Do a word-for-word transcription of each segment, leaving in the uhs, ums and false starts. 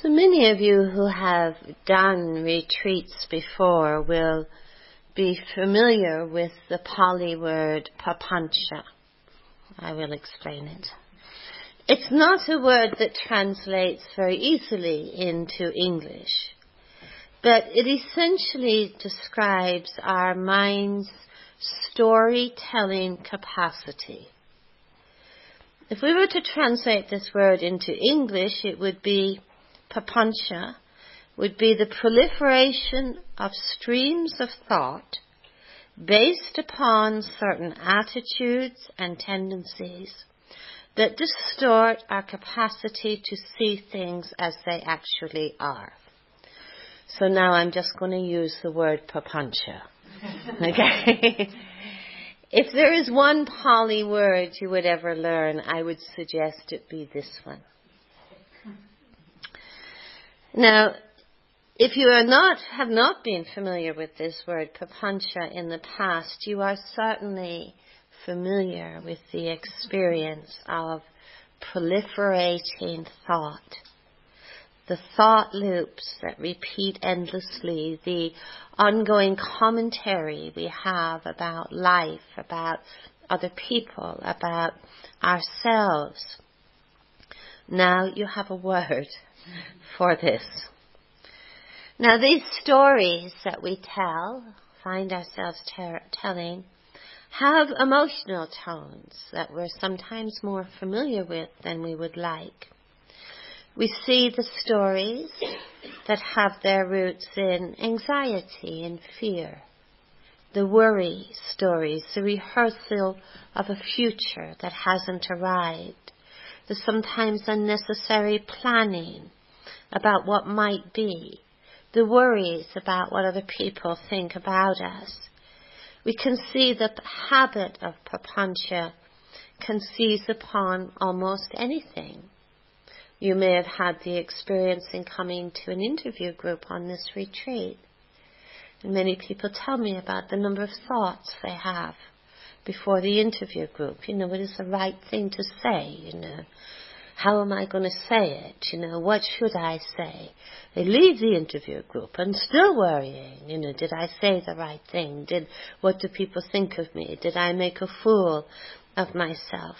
So many of you who have done retreats before will be familiar with the Pali word papancha. I will explain it. It's not a word that translates very easily into English, but it essentially describes our mind's storytelling capacity. If we were to translate this word into English, it would be papancha, would be the proliferation of streams of thought based upon certain attitudes and tendencies that distort our capacity to see things as they actually are. So now I'm just going to use the word papancha. Okay? If there is one Pali word you would ever learn, I would suggest it be this one. Now, if you are not, have not been familiar with this word papancha in the past, you are certainly familiar with the experience of proliferating thought. The thought loops that repeat endlessly, the ongoing commentary we have about life, about other people, about ourselves. Now you have a word for this. Now these stories that we tell, find ourselves ter- telling, have emotional tones that we're sometimes more familiar with than we would like. We see the stories that have their roots in anxiety and fear, the worry stories, the rehearsal of a future that hasn't arrived, the sometimes unnecessary planning about what might be, the worries about what other people think about us. We can see the habit of papancha can seize upon almost anything. You may have had the experience in coming to an interview group on this retreat. And many people tell me about the number of thoughts they have before the interview group. You know, what is the right thing to say? You know, how am I going to say it? You know, what should I say? They leave the interview group and still worrying. You know, did I say the right thing? Did, what do people think of me? Did I make a fool of myself?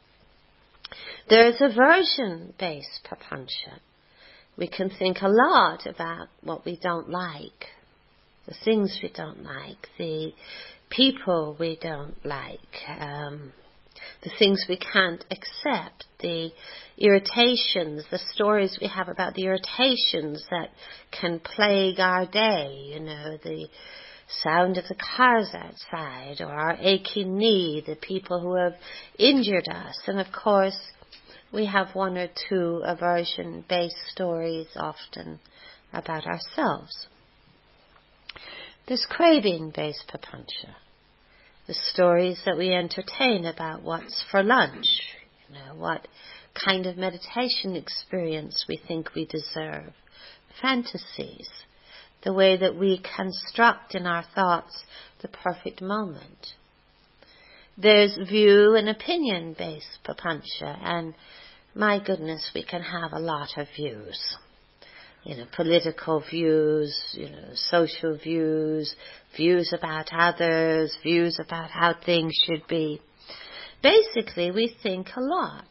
There is aversion-based papancha. We can think a lot about what we don't like, the things we don't like, the people we don't like, um, the things we can't accept, the irritations, the stories we have about the irritations that can plague our day, you know, the sound of the cars outside, or our aching knee, the people who have injured us. And of course, we have one or two aversion-based stories often about ourselves. There's craving-based papancha, the stories that we entertain about what's for lunch, you know, what kind of meditation experience we think we deserve, fantasies, the way that we construct in our thoughts the perfect moment. There's view and opinion-based papancha, and my goodness, we can have a lot of views. You know, political views, you know, social views, views about others, views about how things should be. Basically, we think a lot.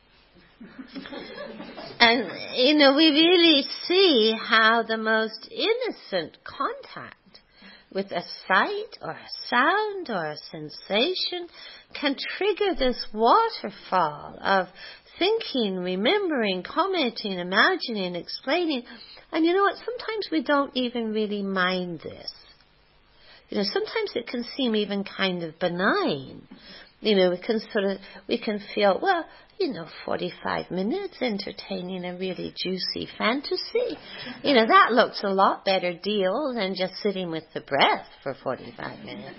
And, you know, we really see how the most innocent contact with a sight or a sound or a sensation can trigger this waterfall of thinking, remembering, commenting, imagining, explaining. And you know what? Sometimes we don't even really mind this. You know, sometimes it can seem even kind of benign. You know, we can sort of, we can feel, well, you know, forty-five minutes entertaining a really juicy fantasy. You know, that looks a lot better deal than just sitting with the breath for forty-five minutes.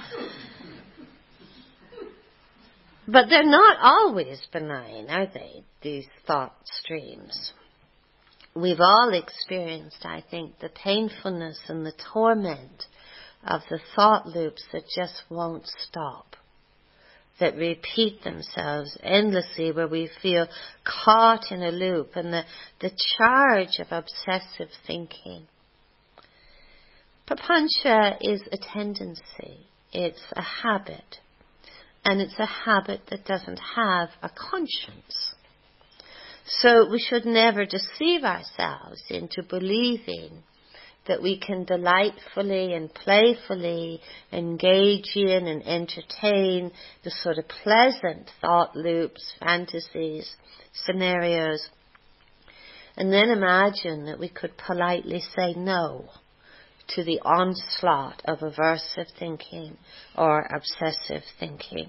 But they're not always benign, are they, these thought streams? We've all experienced, I think, the painfulness and the torment of the thought loops that just won't stop. that repeat themselves endlessly, where we feel caught in a loop, and the, the charge of obsessive thinking. Papancha is a tendency. It's a habit. And it's a habit that doesn't have a conscience. So we should never deceive ourselves into believing that we can delightfully and playfully engage in and entertain the sort of pleasant thought loops, fantasies, scenarios, and then imagine that we could politely say no to the onslaught of aversive thinking or obsessive thinking.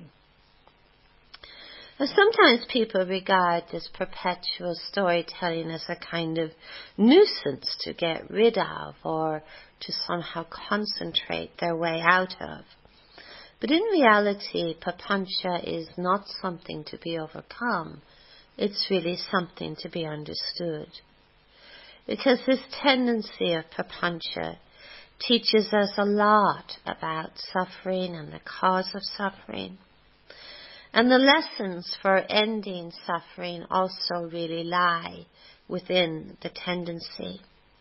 Now, sometimes people regard this perpetual storytelling as a kind of nuisance to get rid of or to somehow concentrate their way out of. But in reality, papancha is not something to be overcome. It's really something to be understood. Because this tendency of papancha teaches us a lot about suffering and the cause of suffering. And the lessons for ending suffering also really lie within the tendency.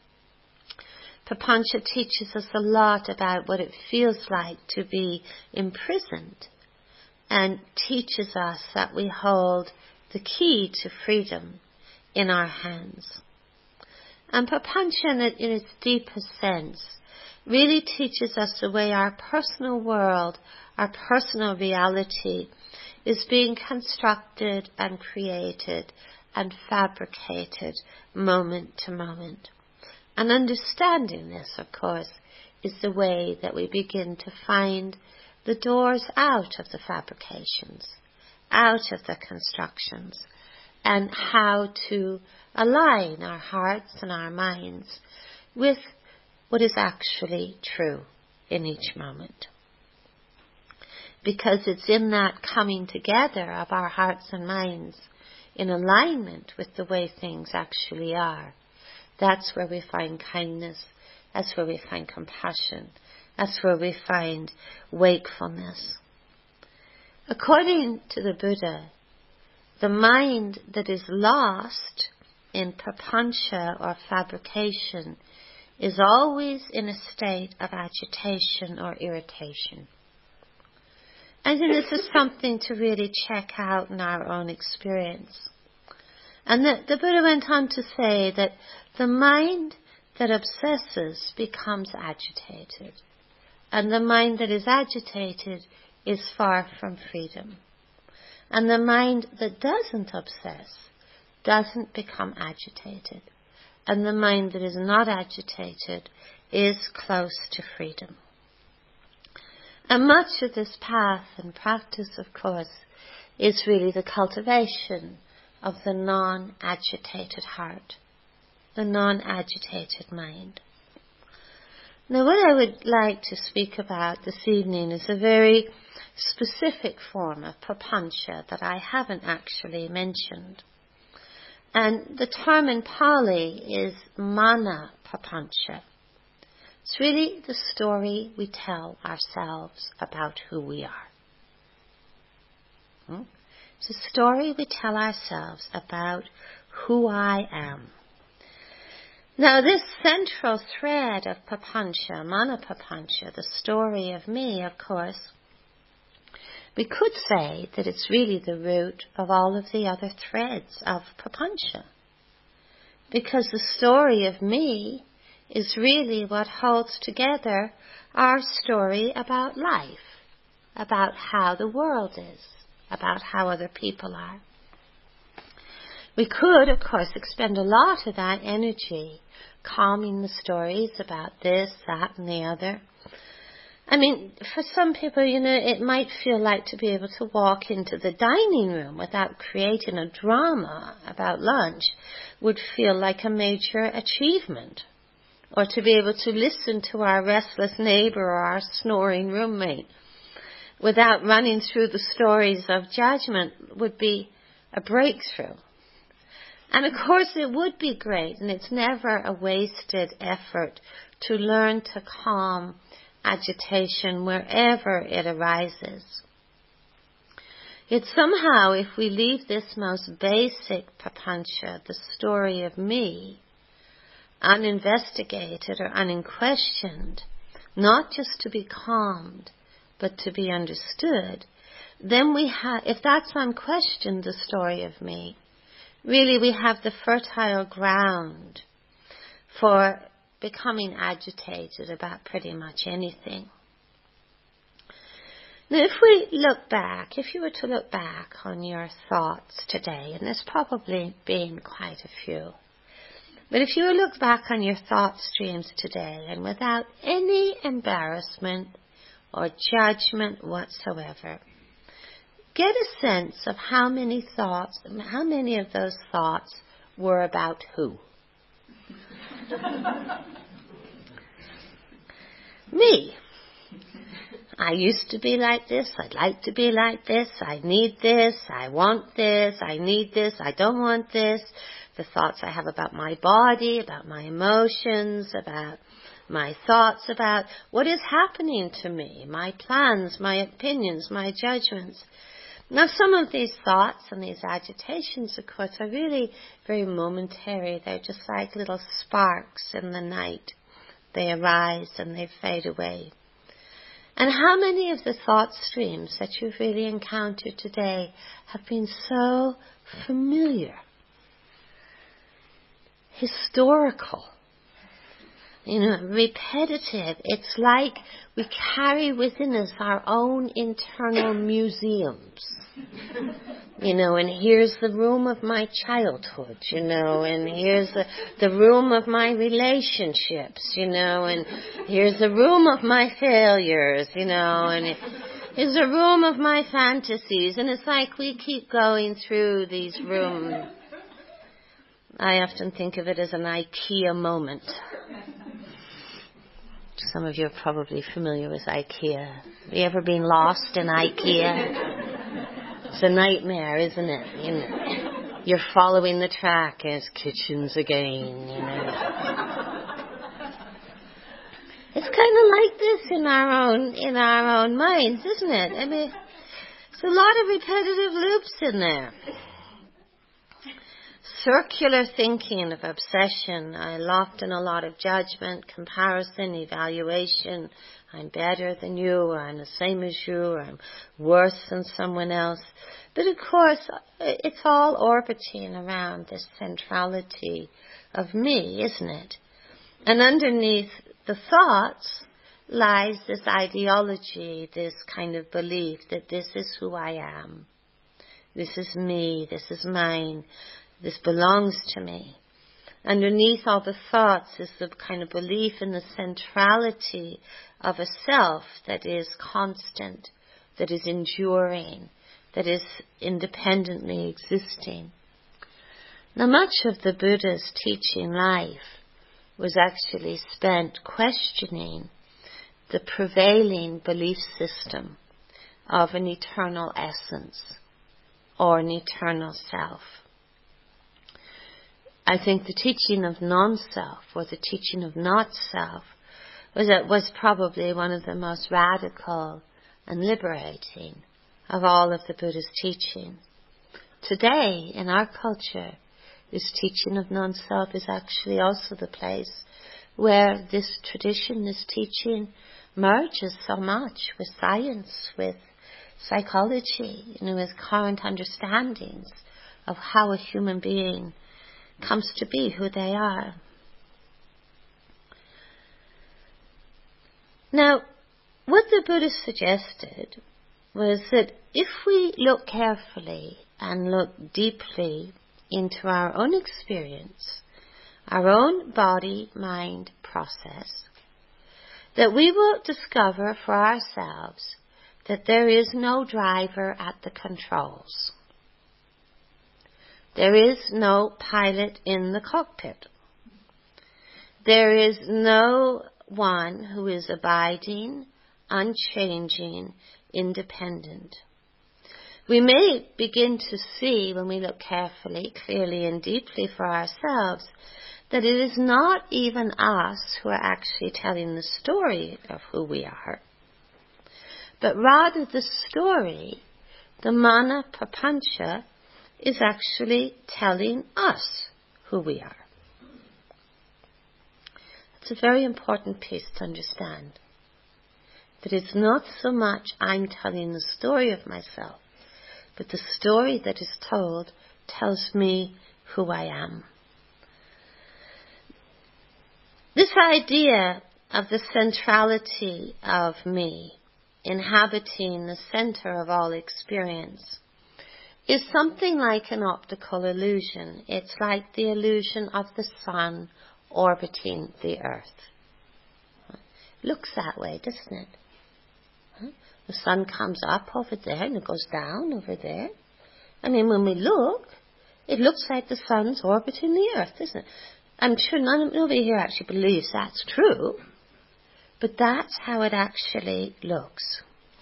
Papancha teaches us a lot about what it feels like to be imprisoned, and teaches us that we hold the key to freedom in our hands. And papancha, in its deepest sense, really teaches us the way our personal world, our personal reality, is being constructed and created and fabricated moment to moment. And understanding this, of course, is the way that we begin to find the doors out of the fabrications, out of the constructions, and how to align our hearts and our minds with what is actually true in each moment. Because it's in that coming together of our hearts and minds in alignment with the way things actually are. That's where we find kindness. That's where we find compassion. That's where we find wakefulness. According to the Buddha, the mind that is lost in papancha or fabrication is always in a state of agitation or irritation. And this is something to really check out in our own experience. And the, the Buddha went on to say that the mind that obsesses becomes agitated. And the mind that is agitated is far from freedom. And the mind that doesn't obsess doesn't become agitated. And the mind that is not agitated is close to freedom. And much of this path and practice, of course, is really the cultivation of the non-agitated heart, the non-agitated mind. Now, what I would like to speak about this evening is a very specific form of papancha that I haven't actually mentioned. And the term in Pali is mana papancha. It's really the story we tell ourselves about who we are. Hmm? It's a story we tell ourselves about who I am. Now, this central thread of papancha, mana papancha, the story of me, of course, we could say that it's really the root of all of the other threads of papancha. Because the story of me is really what holds together our story about life, about how the world is, about how other people are. We could, of course, expend a lot of that energy calming the stories about this, that, and the other. I mean, for some people, you know, it might feel like to be able to walk into the dining room without creating a drama about lunch would feel like a major achievement. Or to be able to listen to our restless neighbour or our snoring roommate without running through the stories of judgment would be a breakthrough. And of course it would be great, and it's never a wasted effort to learn to calm agitation wherever it arises. Yet somehow, if we leave this most basic papancha, the story of me, uninvestigated or unquestioned, not just to be calmed, but to be understood, then we have, if that's unquestioned, the story of me, really we have the fertile ground for becoming agitated about pretty much anything. Now, if we look back, if you were to look back on your thoughts today, and there's probably been quite a few, but if you look back on your thought streams today and without any embarrassment or judgment whatsoever, get a sense of how many thoughts, how many of those thoughts were about who? Me. I used to be like this, I'd like to be like this, I need this, I want this, I need this, I don't want this. The thoughts I have about my body, about my emotions, about my thoughts, about what is happening to me, my plans, my opinions, my judgments. Now, some of these thoughts and these agitations, of course, are really very momentary. They're just like little sparks in the night. They arise and they fade away. And how many of the thought streams that you've really encountered today have been so familiar, historical, you know, repetitive? It's like we carry within us our own internal museums. You know, and here's the room of my childhood, you know, and here's the, the room of my relationships, you know, and here's the room of my failures, you know, and here's the room of my fantasies. And it's like we keep going through these rooms. I often think of it as an IKEA moment. Some of you are probably familiar with IKEA. Have you ever been lost in IKEA? It's a nightmare, isn't it? You know, you're following the track and it's kitchens again, you know. It's kind of like this in our own, in our own minds, isn't it? I mean, there's a lot of repetitive loops in there. Circular thinking of obsession. I locked in a lot of judgment, comparison, evaluation. I'm better than you, or I'm the same as you, or I'm worse than someone else. But of course, it's all orbiting around this centrality of me, isn't it? And underneath the thoughts lies this ideology, this kind of belief that this is who I am. This is me, this is mine, this belongs to me. Underneath all the thoughts is the kind of belief in the centrality of a self that is constant, that is enduring, that is independently existing. Now, much of the Buddha's teaching life was actually spent questioning the prevailing belief system of an eternal essence or an eternal self. I think the teaching of non-self, or the teaching of not-self, was, was probably one of the most radical and liberating of all of the Buddha's teaching. Today, in our culture, this teaching of non-self is actually also the place where this tradition, this teaching, merges so much with science, with psychology, you know, with current understandings of how a human being comes to be who they are. Now, what the Buddha suggested was that if we look carefully and look deeply into our own experience, our own body-mind process, that we will discover for ourselves that there is no driver at the controls. There is no pilot in the cockpit. There is no one who is abiding, unchanging, independent. We may begin to see, when we look carefully, clearly and deeply for ourselves, that it is not even us who are actually telling the story of who we are, but rather the story The mana prapancha is actually telling us who we are. It's a very important piece to understand. That it's not so much I'm telling the story of myself, but the story that is told tells me who I am. This idea of the centrality of me, inhabiting the center of all experience, is something like an optical illusion. It's like the illusion of the sun orbiting the earth. Looks that way, doesn't it? The sun comes up over there and it goes down over there. I mean, when we look, it looks like the sun's orbiting the earth, doesn't it? I'm sure none, nobody here actually believes that's true, but that's how it actually looks.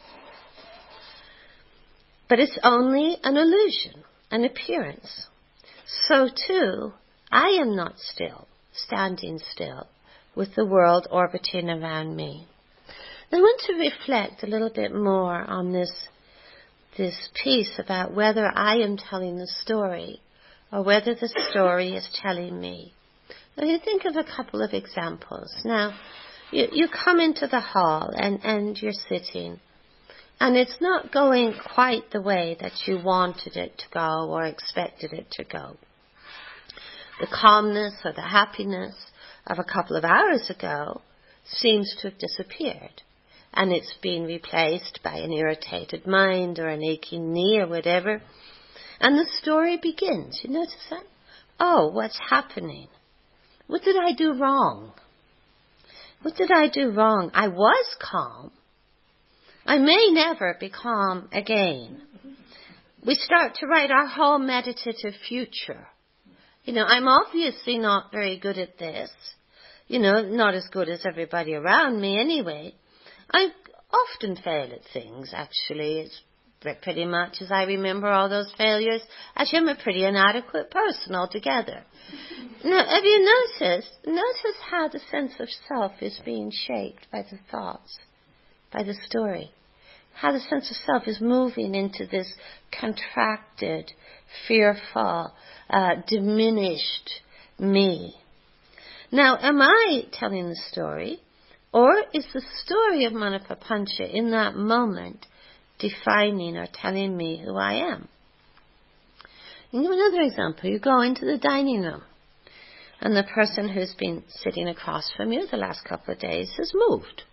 But it's only an illusion, an appearance. So too, I am not still, standing still, with the world orbiting around me. I want to reflect a little bit more on this, this piece about whether I am telling the story or whether the story is telling me. Now you think of a couple of examples. Now, you, you come into the hall and, and you're sitting, and it's not going quite the way that you wanted it to go or expected it to go. The calmness or the happiness of a couple of hours ago seems to have disappeared. And it's been replaced by an irritated mind or an aching knee or whatever. And the story begins. You notice that? Oh, what's happening? What did I do wrong? What did I do wrong? I was calm. I may never be calm again. We start to write our whole meditative future. You know, I'm obviously not very good at this. You know, not as good as everybody around me anyway. I often fail at things, actually. It's pretty much as I remember all those failures. Actually, I'm a pretty inadequate person altogether. Now, have you noticed? Notice how the sense of self is being shaped by the thoughts, by the story. How the sense of self is moving into this contracted, fearful, uh, diminished me. Now, am I telling the story? Or is the story of Mana Prapancha in that moment defining or telling me who I am? I'll give another example. You go into the dining room and the person who's been sitting across from you the last couple of days has moved.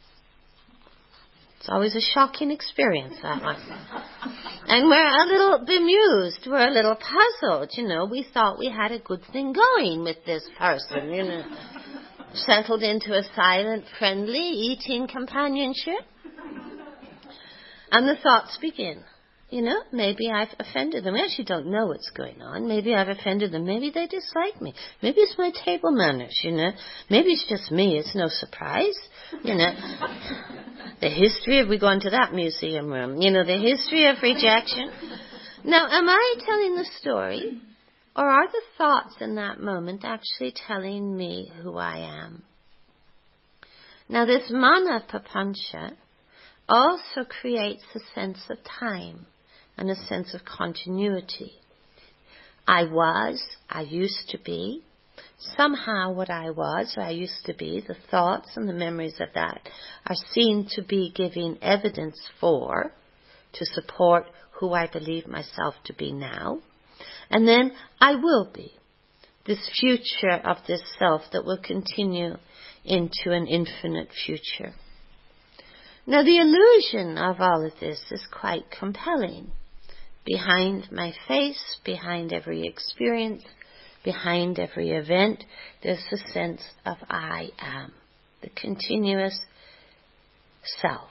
It's always a shocking experience, that one. And we're a little bemused. We're a little puzzled, you know. We thought we had a good thing going with this person, you know. Settled into a silent, friendly, eating companionship. And the thoughts begin. You know, maybe I've offended them. We actually don't know what's going on. Maybe I've offended them. Maybe they dislike me. Maybe it's my table manners, you know. Maybe it's just me. It's no surprise, you know. The history of, we go into that museum room, you know, the history of rejection. Now, am I telling the story? Or are the thoughts in that moment actually telling me who I am? Now, this Mana Prapancha also creates a sense of time and a sense of continuity. I was, I used to be. Somehow what I was, or I used to be, the thoughts and the memories of that are seen to be giving evidence for, to support who I believe myself to be now. And then I will be, this future of this self that will continue into an infinite future. Now the illusion of all of this is quite compelling. Behind my face, behind every experience, behind every event, there's the sense of I am, the continuous self.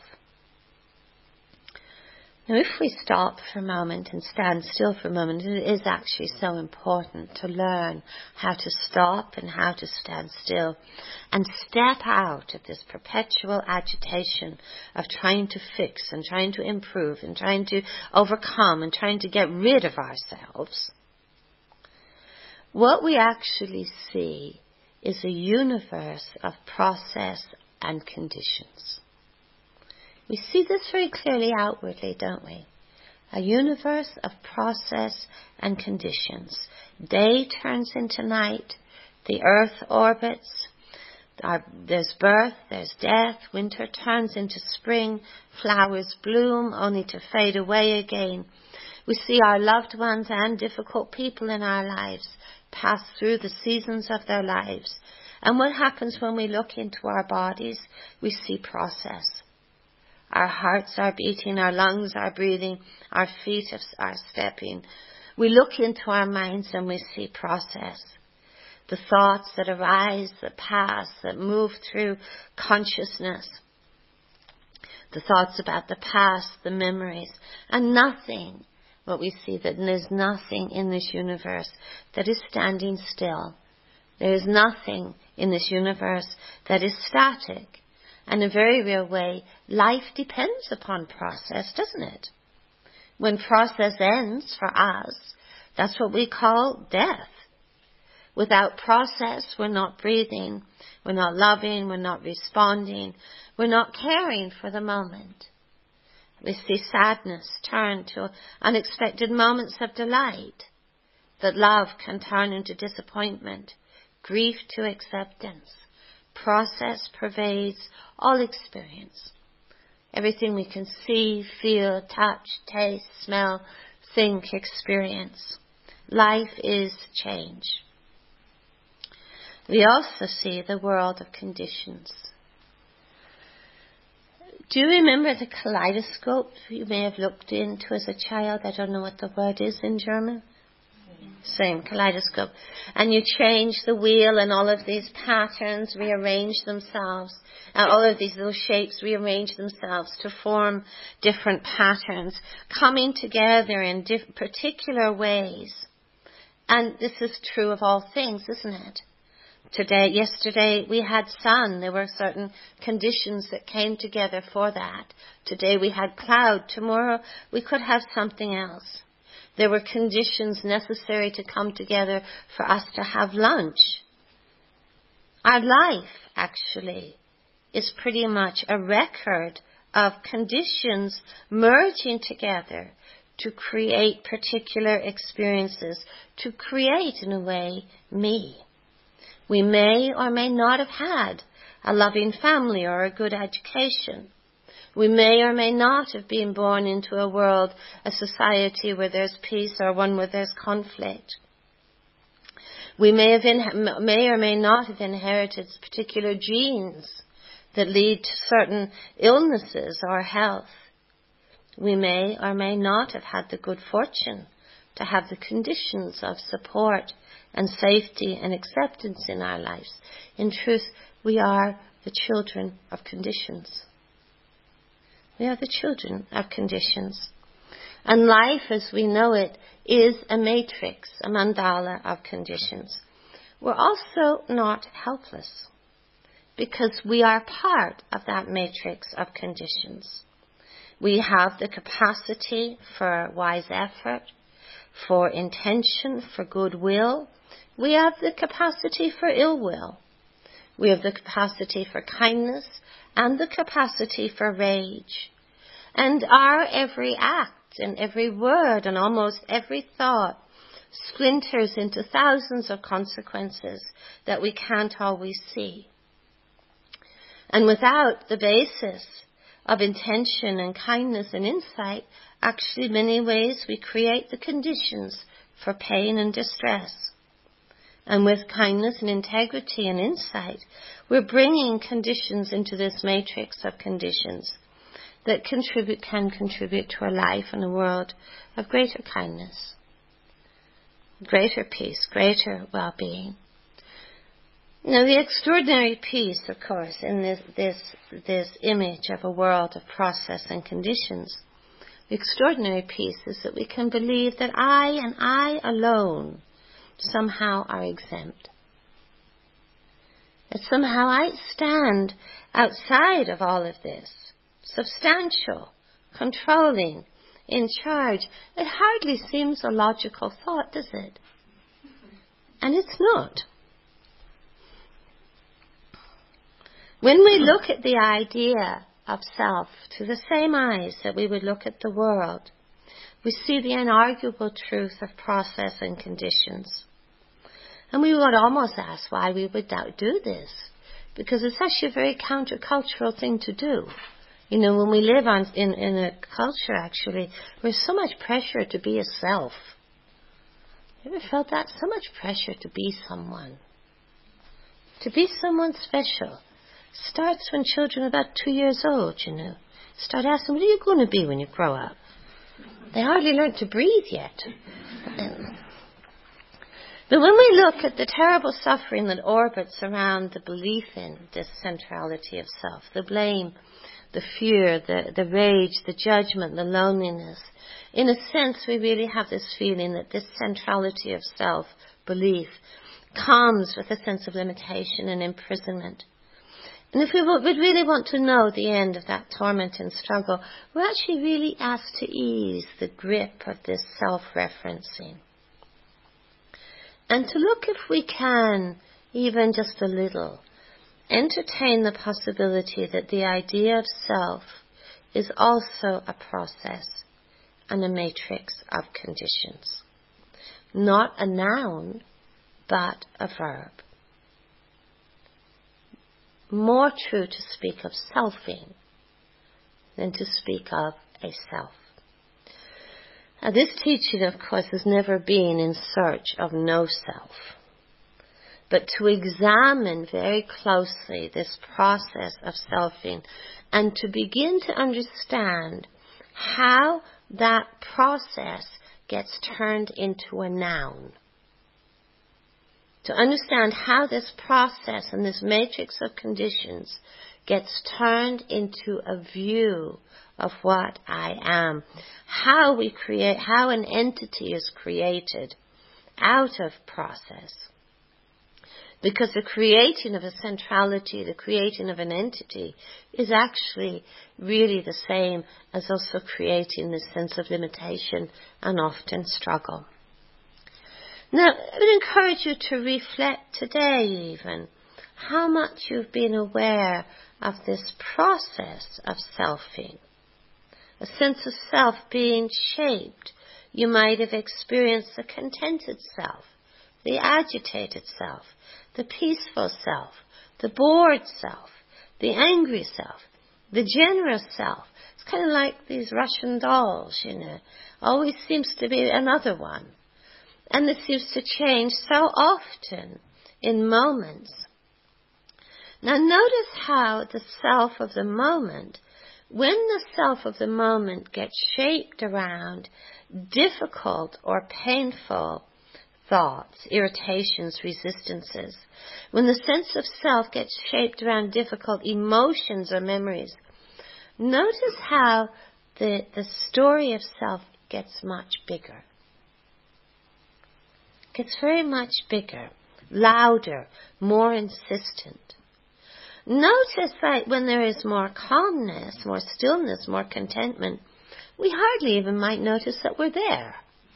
Now, if we stop for a moment and stand still for a moment, it is actually so important to learn how to stop and how to stand still and step out of this perpetual agitation of trying to fix and trying to improve and trying to overcome and trying to get rid of ourselves. What we actually see is a universe of process and conditions. We see this very clearly outwardly, don't we? A universe of process and conditions. Day turns into night. The earth orbits. Our, there's birth, there's death. Winter turns into spring. Flowers bloom only to fade away again. We see our loved ones and difficult people in our lives pass through the seasons of their lives. And what happens when we look into our bodies? We see process. Our hearts are beating, our lungs are breathing, our feet are stepping. We look into our minds and we see process. The thoughts that arise, that pass, that move through consciousness. The thoughts about the past, the memories, and nothing. What we see, that there's nothing in this universe that is standing still. There is nothing in this universe that is static. And in a very real way, life depends upon process, doesn't it? When process ends for us, that's what we call death. Without process, we're not breathing, we're not loving, we're not responding, we're not caring for the moment. We see sadness turn to unexpected moments of delight, that love can turn into disappointment, grief to acceptance. Process pervades all experience. Everything we can see, feel, touch, taste, smell, think, experience. Life is change. We also see the world of conditions. Do you remember the kaleidoscope you may have looked into as a child? I don't know what the word is in German. Same, kaleidoscope. And you change the wheel and all of these patterns rearrange themselves. And all of these little shapes rearrange themselves to form different patterns, coming together in diff- particular ways. And this is true of all things, isn't it? Today, yesterday we had sun. There were certain conditions that came together for that. Today we had cloud. Tomorrow we could have something else. There were conditions necessary to come together for us to have lunch. Our life, actually, is pretty much a record of conditions merging together to create particular experiences, to create, in a way, me. We may or may not have had a loving family or a good education. We may or may not have been born into a world, a society where there's peace or one where there's conflict. We may have in, may or may not have inherited particular genes that lead to certain illnesses or health. We may or may not have had the good fortune to have the conditions of support and safety and acceptance in our lives. In truth, we are the children of conditions. We are the children of conditions. And life as we know it is a matrix, a mandala of conditions. We're also not helpless because we are part of that matrix of conditions. We have the capacity for wise effort, for intention, for goodwill. We have the capacity for ill will. We have the capacity for kindness and the capacity for rage. And our every act and every word and almost every thought splinters into thousands of consequences that we can't always see. And without the basis of intention and kindness and insight, actually in many ways we create the conditions for pain and distress. And with kindness and integrity and insight, we're bringing conditions into this matrix of conditions that contribute, can contribute to a life and a world of greater kindness, greater peace, greater well-being. Now, the extraordinary piece, of course, in this, this, this image of a world of process and conditions, the extraordinary piece is that we can believe that I and I alone somehow are exempt. That somehow I stand outside of all of this, substantial, controlling, in charge. It hardly seems a logical thought, does it? And it's not. When we look at the idea of self through the same eyes that we would look at the world, We see the inarguable truth of process and conditions. And we would almost ask why we would do this. Because it's actually a very countercultural thing to do. You know, when we live on, in, in a culture, actually, there's so much pressure to be a self. You ever felt that? So much pressure to be someone. To be someone special. Starts when children are about two years old, you know. Start asking, what are you going to be when you grow up? They hardly learn to breathe yet. But when we look at the terrible suffering that orbits around the belief in this centrality of self, the blame, the fear, the, the rage, the judgment, the loneliness, in a sense we really have this feeling that this centrality of self-belief comes with a sense of limitation and imprisonment. And if we would really want to know the end of that torment and struggle, we're actually really asked to ease the grip of this self-referencing. And to look if we can, even just a little, entertain the possibility that the idea of self is also a process and a matrix of conditions. Not a noun, but a verb. More true to speak of selfing than to speak of a self. Now, this teaching, of course, has never been in search of no self, but to examine very closely this process of selfing and to begin to understand how that process gets turned into a noun. To understand how this process and this matrix of conditions gets turned into a view of what I am. How we create, how an entity is created out of process. Because the creating of a centrality, the creating of an entity, is actually really the same as also creating this sense of limitation and often struggle. Now, I would encourage you to reflect today even how much you've been aware of this process of selfing. A sense of self being shaped. You might have experienced the contented self, the agitated self, the peaceful self, the bored self, the angry self, the generous self. It's kind of like these Russian dolls, you know. Always seems to be another one. And this seems to change so often in moments. Now notice how the self of the moment, when the self of the moment gets shaped around difficult or painful thoughts, irritations, resistances, when the sense of self gets shaped around difficult emotions or memories, notice how the, the story of self gets much bigger. Gets very much bigger, louder, more insistent. Notice that when there is more calmness, more stillness, more contentment, we hardly even might notice that we're there.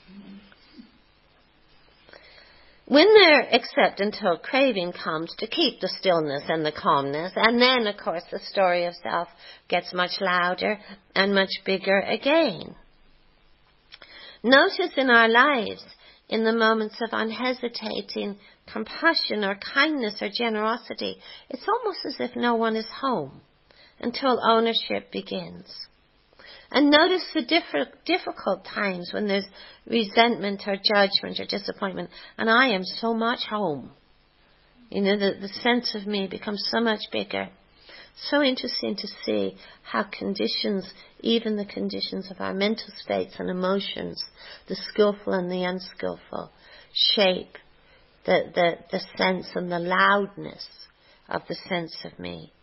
When there, except until craving comes to keep the stillness and the calmness, and then, of course, the story of self gets much louder and much bigger again. Notice in our lives, in the moments of unhesitating compassion or kindness or generosity, it's almost as if no one is home until ownership begins. And notice the diff- difficult times when there's resentment or judgment or disappointment, and I am so much home. You know, the, the sense of me becomes so much bigger. So interesting to see how conditions, even the conditions of our mental states and emotions, the skillful and the unskillful, shape the, the, the sense and the loudness of the sense of me.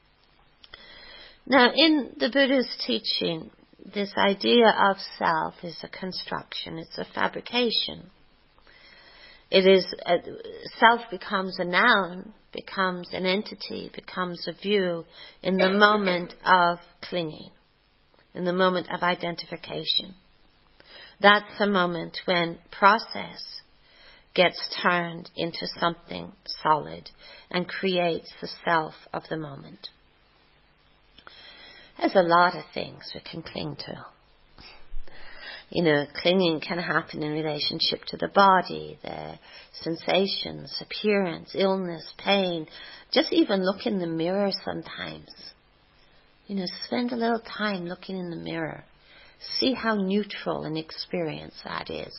Now, in the Buddha's teaching, this idea of self is a construction, it's a fabrication. It is, a, self becomes a noun, becomes an entity, becomes a view in the moment of clinging, in the moment of identification. That's the moment when process gets turned into something solid and creates the self of the moment. There's a lot of things we can cling to. You know, clinging can happen in relationship to the body, the sensations, appearance, illness, pain. Just even look in the mirror sometimes. You know, spend a little time looking in the mirror. See how neutral an experience that is.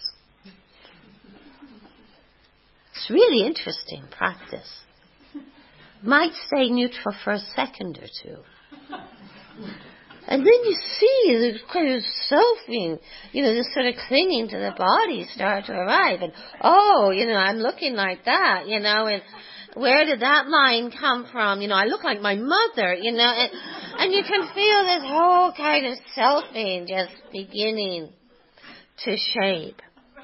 It's really interesting practice. Might stay neutral for a second or two. And then you see the kind of selfing, you know, this sort of clinging to the body start to arrive. And, oh, you know, I'm looking like that, you know, and where did that mind come from? You know, I look like my mother, you know, and, and you can feel this whole kind of selfing just beginning to shape.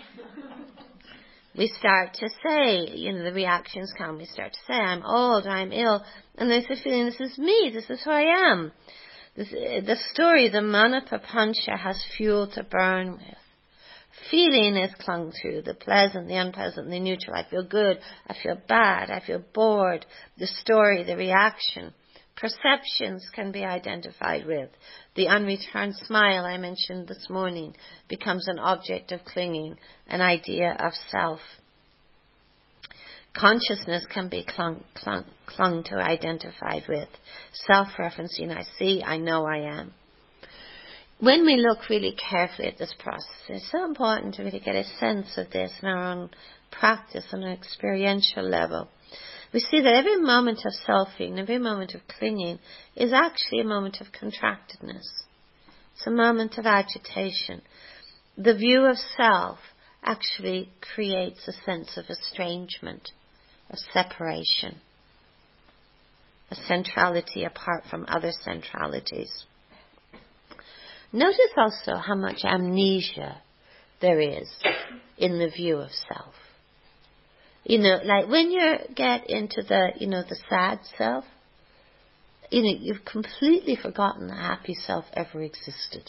We start to say, you know, the reactions come. We start to say, I'm old, I'm ill. And there's a feeling, this is me, this is who I am. This, the story, the Manapapancha has fuel to burn with. Feeling is clung to, the pleasant, the unpleasant, the neutral. I feel good, I feel bad, I feel bored. The story, the reaction. Perceptions can be identified with. The unreturned smile I mentioned this morning becomes an object of clinging, an idea of self. Consciousness can be clung, clung, clung to, identified with. Self-referencing, I see, I know I am. When we look really carefully at this process, it's so important to really get a sense of this in our own practice on an experiential level. We see that every moment of selfing, every moment of clinging is actually a moment of contractedness. It's a moment of agitation. The view of self actually creates a sense of estrangement, of separation, a centrality apart from other centralities. Notice also how much amnesia there is in the view of self. You know, like when you get into the, you know, the sad self, you know, you've completely forgotten the happy self ever existed.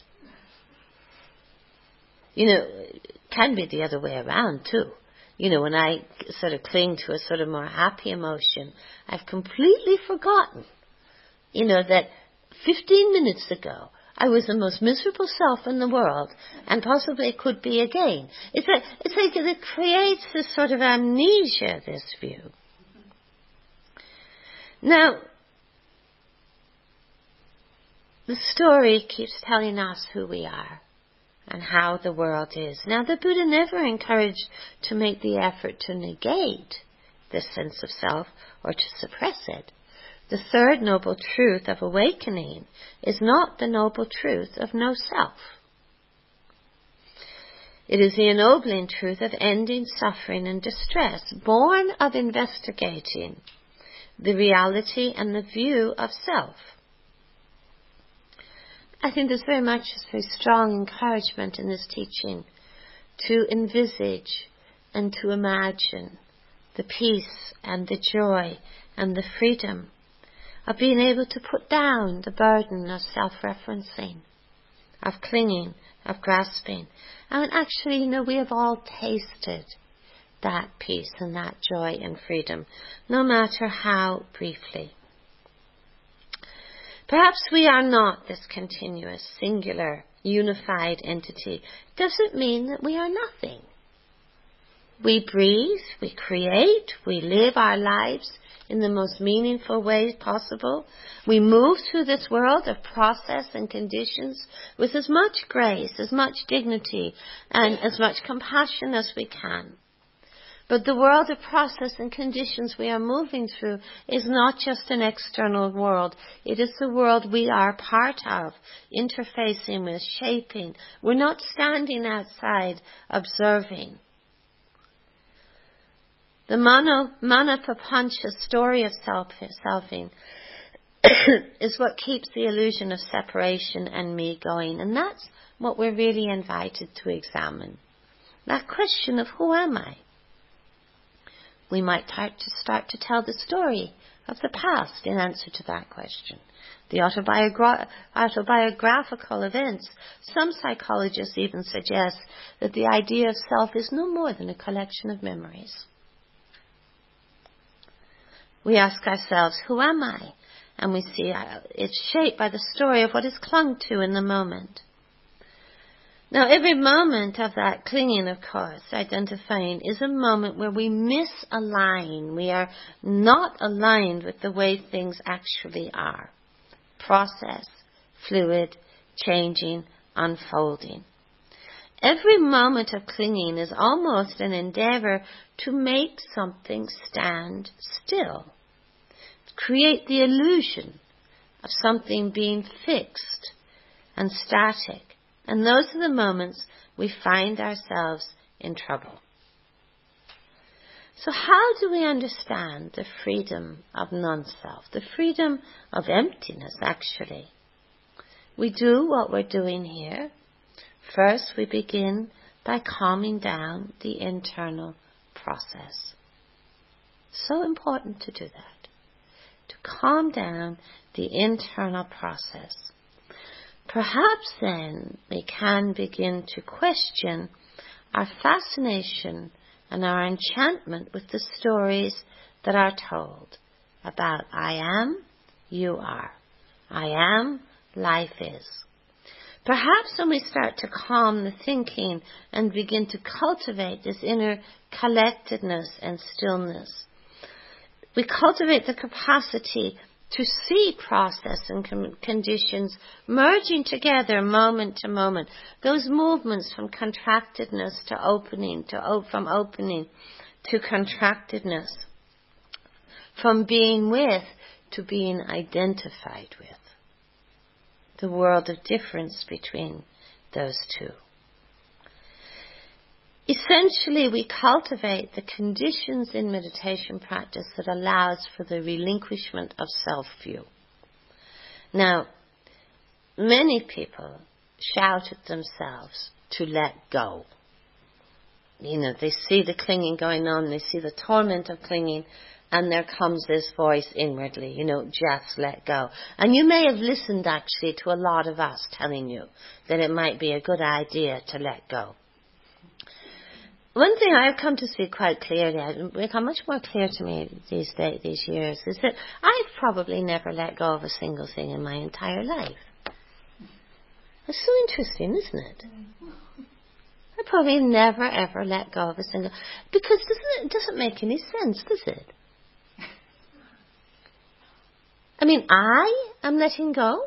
You know, it can be the other way around too. You know, when I sort of cling to a sort of more happy emotion, I've completely forgotten, you know, that fifteen minutes ago I was the most miserable self in the world, and possibly could be again. It's like, it's like it creates this sort of amnesia, this view. Now, the story keeps telling us who we are and how the world is. Now, the Buddha never encouraged to make the effort to negate this sense of self or to suppress it. The third noble truth of awakening is not the noble truth of no self. It is the ennobling truth of ending suffering and distress, born of investigating the reality and the view of self. I think there's very much a very strong encouragement in this teaching to envisage and to imagine the peace and the joy and the freedom of being able to put down the burden of self-referencing, of clinging, of grasping. And actually, you know, we have all tasted that peace and that joy and freedom, no matter how briefly. Perhaps we are not this continuous, singular, unified entity. Doesn't mean that we are nothing. We breathe, we create, we live our lives in the most meaningful way possible. We move through this world of process and conditions with as much grace, as much dignity, and as much compassion as we can. But the world of process and conditions we are moving through is not just an external world. It is the world we are part of, interfacing with, shaping. We're not standing outside observing. The Mano, Manapapancha story of self, selfing is what keeps the illusion of separation and me going. And that's what we're really invited to examine. That question of who am I? We might start to, start to tell the story of the past in answer to that question. The autobiogra- autobiographical events. Some psychologists even suggest that the idea of self is no more than a collection of memories. We ask ourselves, who am I? And we see it's shaped by the story of what is clung to in the moment. Now, every moment of that clinging, of course, identifying, is a moment where we misalign. We are not aligned with the way things actually are. Process, fluid, changing, unfolding. Every moment of clinging is almost an endeavor to make something stand still. Create the illusion of something being fixed and static. And those are the moments we find ourselves in trouble. So how do we understand the freedom of non-self? The freedom of emptiness, actually. We do what we're doing here. First, we begin by calming down the internal process. So important to do that. To calm down the internal process. Perhaps then we can begin to question our fascination and our enchantment with the stories that are told about I am, you are. I am, life is. Perhaps when we start to calm the thinking and begin to cultivate this inner collectedness and stillness, we cultivate the capacity to see process and com- conditions merging together moment to moment. Those movements from contractedness to opening, to o- from opening to contractedness, from being with to being identified with. The world of difference between those two. Essentially, we cultivate the conditions in meditation practice that allows for the relinquishment of self-view. Now, many people shout at themselves to let go. You know, they see the clinging going on, they see the torment of clinging, and there comes this voice inwardly, you know, just let go. And you may have listened actually to a lot of us telling you that it might be a good idea to let go. One thing I've come to see quite clearly, it's become much more clear to me these days, these years, is that I've probably never let go of a single thing in my entire life. It's so interesting, isn't it? I probably never ever let go of a single, because doesn't it, it doesn't make any sense, does it? I mean, I am letting go.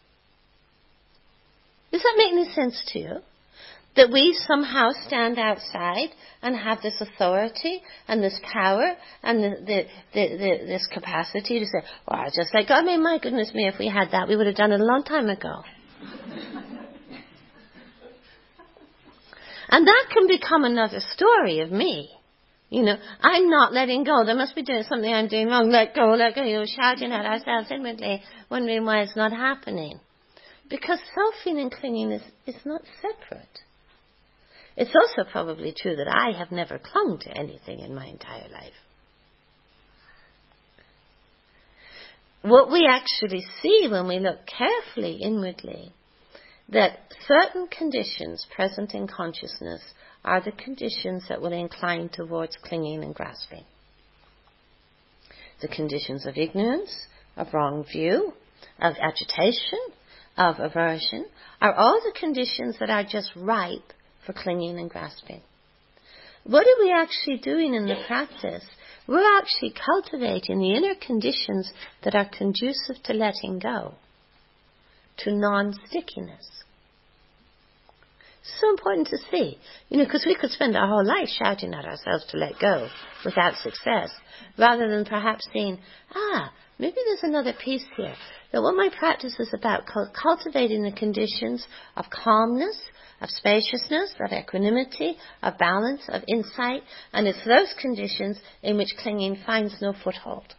Does that make any sense to you? That we somehow stand outside and have this authority and this power and the, the, the, the, this capacity to say, well, just like, I mean, my goodness me, if we had that, we would have done it a long time ago. And that can become another story of me. You know, I'm not letting go. There must be doing something I'm doing wrong. Let go, let go. You know, shouting at ourselves inwardly, wondering why it's not happening. Because selfing and clinging is, is not separate. It's also probably true that I have never clung to anything in my entire life. What we actually see when we look carefully inwardly, that certain conditions present in consciousness are the conditions that will incline towards clinging and grasping. The conditions of ignorance, of wrong view, of agitation, of aversion, are all the conditions that are just ripe for clinging and grasping. What are we actually doing in the practice? We're actually cultivating the inner conditions that are conducive to letting go, to non-stickiness. So important to see, you know, because we could spend our whole life shouting at ourselves to let go without success, rather than perhaps seeing, ah, maybe there's another piece here. That what my practice is about, cultivating the conditions of calmness, of spaciousness, of equanimity, of balance, of insight, and it's those conditions in which clinging finds no foothold,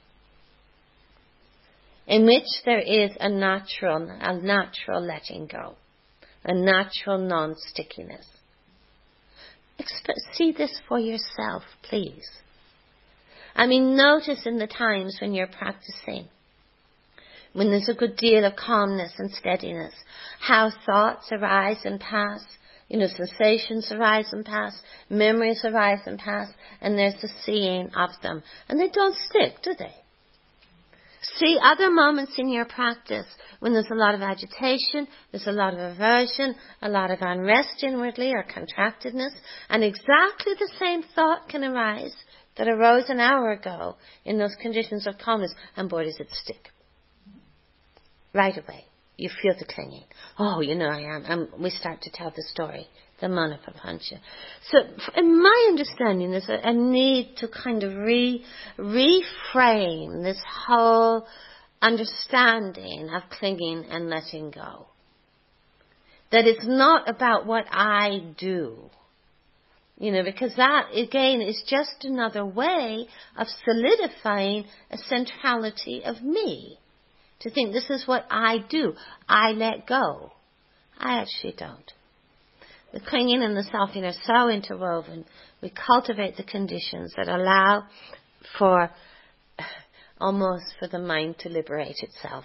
in which there is a natural, a natural letting go, a natural non-stickiness. Exp- see this for yourself, please. I mean, notice in the times when you're practicing, when there's a good deal of calmness and steadiness, how thoughts arise and pass, you know, sensations arise and pass, memories arise and pass, and there's the seeing of them. And they don't stick, do they? See other moments in your practice when there's a lot of agitation, there's a lot of aversion, a lot of unrest inwardly or contractedness, and exactly the same thought can arise that arose an hour ago in those conditions of calmness, and boy, does it stick. Right away. You feel the clinging. Oh, you know I am. And we start to tell the story, the Manapapancha. So, in my understanding, there's a, a need to kind of re, reframe this whole understanding of clinging and letting go. That it's not about what I do. You know, because that, again, is just another way of solidifying a centrality of me. To think this is what I do. I let go. I actually don't. The clinging and the selfing are so interwoven. We cultivate the conditions that allow for, almost for the mind to liberate itself.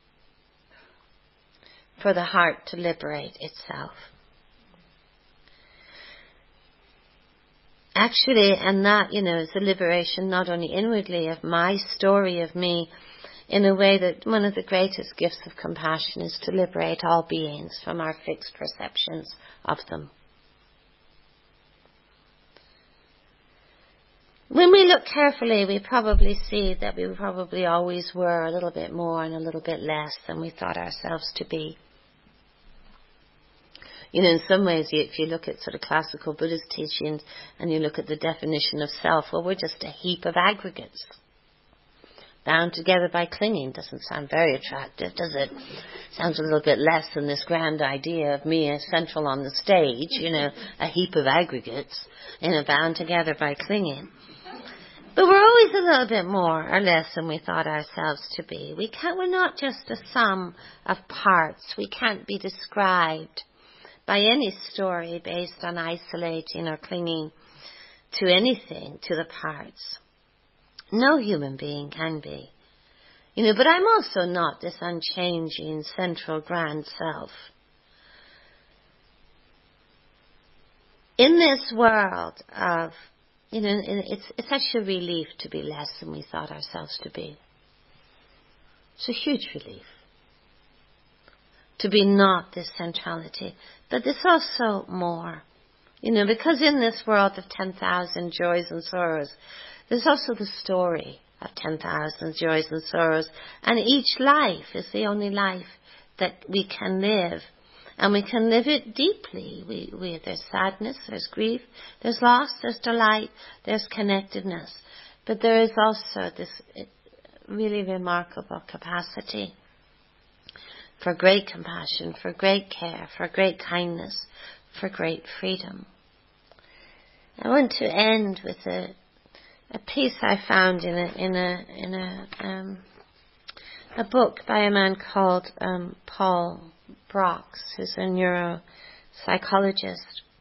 For the heart to liberate itself. Actually, and that, you know, is a liberation not only inwardly of my story of me, in a way that one of the greatest gifts of compassion is to liberate all beings from our fixed perceptions of them. When we look carefully, we probably see that we probably always were a little bit more and a little bit less than we thought ourselves to be. You know, in some ways, if you look at sort of classical Buddhist teachings and you look at the definition of self, well, we're just a heap of aggregates. Bound together by clinging doesn't sound very attractive, does it? Sounds a little bit less than this grand idea of me as central on the stage, you know, a heap of aggregates, you know, bound together by clinging. But we're always a little bit more or less than we thought ourselves to be. We can't, we're not just a sum of parts. We can't be described by any story based on isolating or clinging to anything, to the parts. No human being can be. You know, but I'm also not this unchanging, central, grand self. In this world of, you know, it's, it's actually a relief to be less than we thought ourselves to be. It's a huge relief. To be not this centrality. But there's also more. You know, because in this world of ten thousand joys and sorrows, there's also the story of ten thousand joys and sorrows. And each life is the only life that we can live. And we can live it deeply. We, we, there's sadness, there's grief, there's loss, there's delight, there's connectedness. But there is also this really remarkable capacity for great compassion, for great care, for great kindness, for great freedom. I want to end with a a piece I found in a in a in a um, a book by a man called um, Paul Brox, who's a neuropsychologist,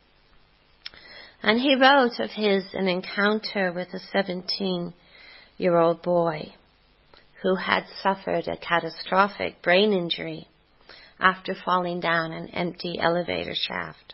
and he wrote of his an encounter with a seventeen-year-old boy who had suffered a catastrophic brain injury after falling down an empty elevator shaft.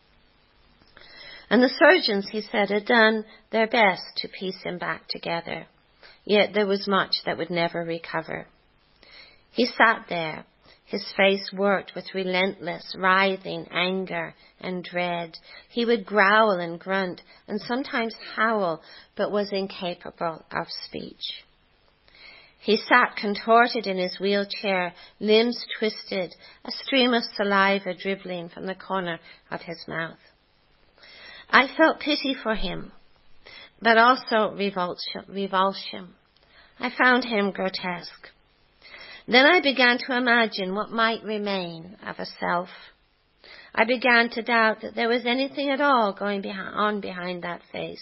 And the surgeons, he said, had done their best to piece him back together, yet there was much that would never recover. He sat there, his face worked with relentless, writhing anger and dread. He would growl and grunt and sometimes howl, but was incapable of speech. He sat contorted in his wheelchair, limbs twisted, a stream of saliva dribbling from the corner of his mouth. I felt pity for him, but also revulsion. revulsion. I found him grotesque. Then I began to imagine what might remain of a self. I began to doubt that there was anything at all going behind, on behind that face.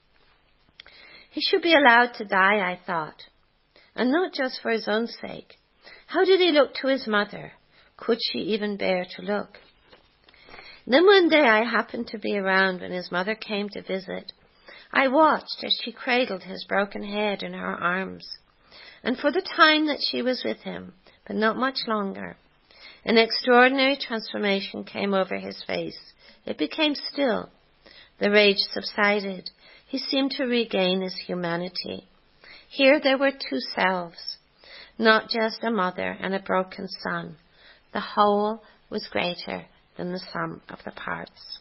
He should be allowed to die, I thought. And not just for his own sake. How did he look to his mother? Could she even bear to look? Then one day I happened to be around when his mother came to visit. I watched as she cradled his broken head in her arms. And for the time that she was with him, but not much longer, an extraordinary transformation came over his face. It became still. The rage subsided. He seemed to regain his humanity. Here there were two selves. not just a mother and a broken son. The whole was greater than the sum of the parts.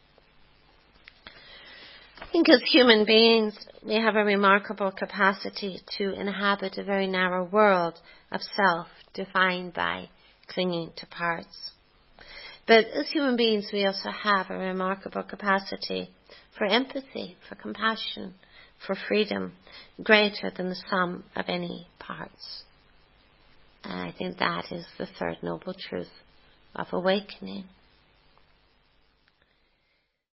I think as human beings, we have a remarkable capacity to inhabit a very narrow world of self, defined by clinging to parts. But as human beings, we also have a remarkable capacity for empathy, for compassion, for freedom, greater than the sum of any parts. And I think that is the third noble truth of awakening.